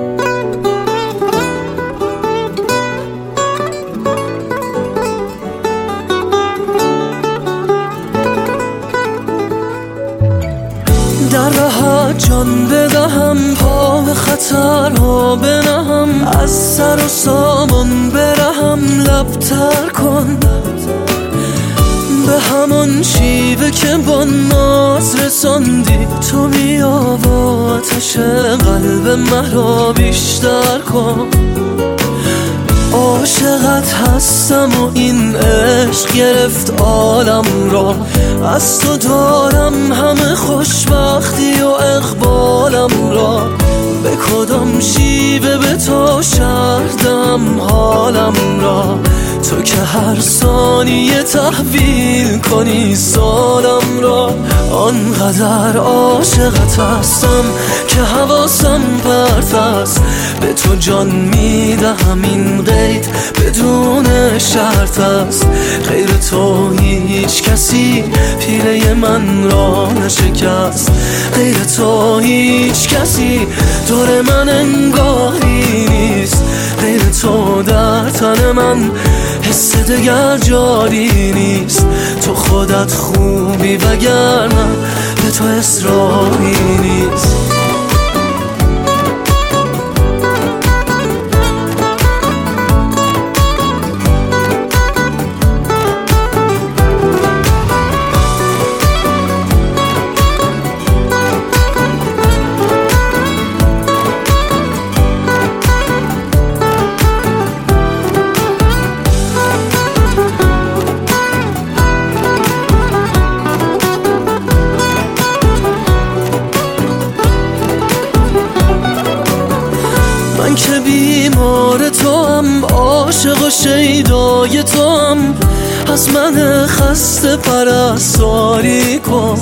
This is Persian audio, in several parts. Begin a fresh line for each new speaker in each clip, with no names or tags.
در راحت جان بدهم، پا به خطرها بنهم، از سر و سامان برهم، لبتر کن به همان شیوه که با ناز رساندی. تو بیا و آتش قلب مرا بیشتر کن. عاشقت هستم و این عشق گرفت عالم را، از تو دارم همه خوشبختی و اقبالم را. به کدام شیوه به تو شردم حالم را، تو که هر ثانیه تحویل کنی سالم را. آنقدر عاشقت هستم که حواسم پرت است، به تو جان میدهم این قید بدون شرط است. غیر تو هیچ کسی پیله من را نشکست، غیر تو هیچ کسی دور من انگاری نیست. غیر تو در تن من حس دگر جاری نیست. تو خودت خوبی وگرنه به تو اصراری نیست. من که بیمار تو هم، عاشق و شیدای تو هم، از من خسته پرستاری کن.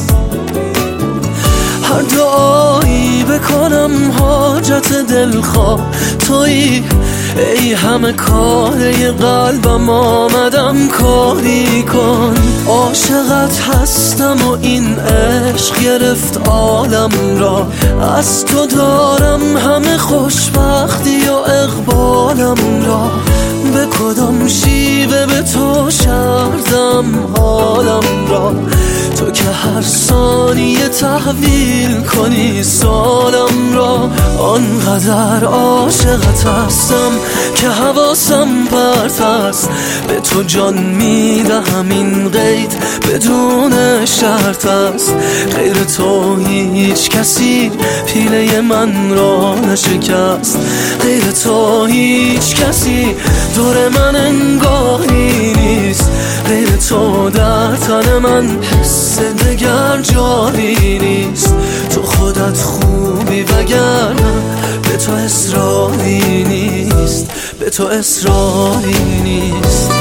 هر دعایی بکنم حاجت دلخواه تویی، ای همه کاره قلبم آمدم کاری کن. عاشقت هستم و این عشق گرفت عالم را، از تو دارم همه خوشبختی و اقبالم را. به کدام شیوه به تو شردم حالم را، تو که هر ثانیه تحویل کنی سالم را. آنقدر عاشقت هستم که حواسم پرت است، به تو جان میدهم این قید بدون شرط است. غیر تو هیچ کسی پیله من را نشکست، غیر تو هیچ کسی دور من انگاری نیست. غیر تو در تن من حس دگر جاری نیست. تو خودت خوبی وگرنه به تو اصراری نیست، به تو اصراری نیست.